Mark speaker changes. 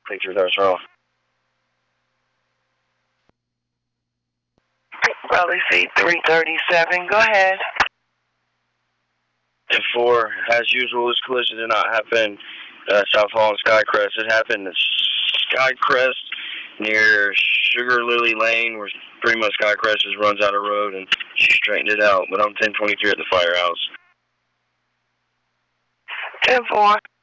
Speaker 1: Picture that was wrong.
Speaker 2: Raleigh Seat 337, go ahead.
Speaker 1: And 4, as usual, this collision did not happen South Hall and Skycrest. It happened at Skycrest near Sugar Lily Lane, where pretty much Skycrest just runs out of road, and she straightened it out. But I'm 1023 at the firehouse.
Speaker 2: 10-4.